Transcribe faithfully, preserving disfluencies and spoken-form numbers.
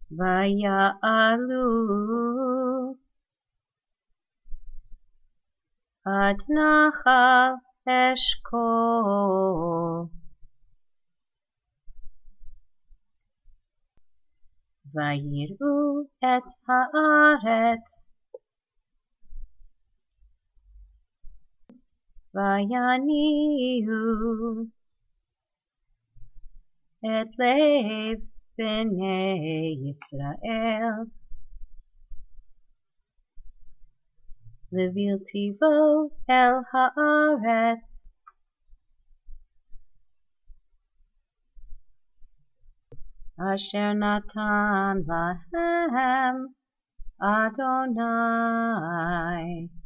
Vaya'alu ad Nachal Eshkol. Vayiru et haaretz vayanihu et lev bnei Yisrael leviltivo el haaretz asher natan lahem Adonai.